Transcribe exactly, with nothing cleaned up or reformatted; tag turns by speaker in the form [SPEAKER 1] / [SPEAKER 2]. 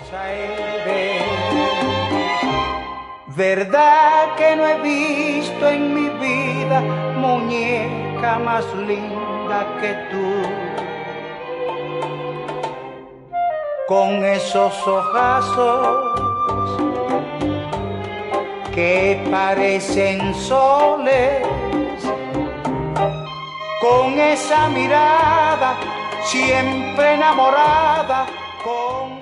[SPEAKER 1] Verdad que no he visto en mi vida muñeca más linda que tú, con esos ojazos que parecen soles, con esa mirada siempre enamorada, con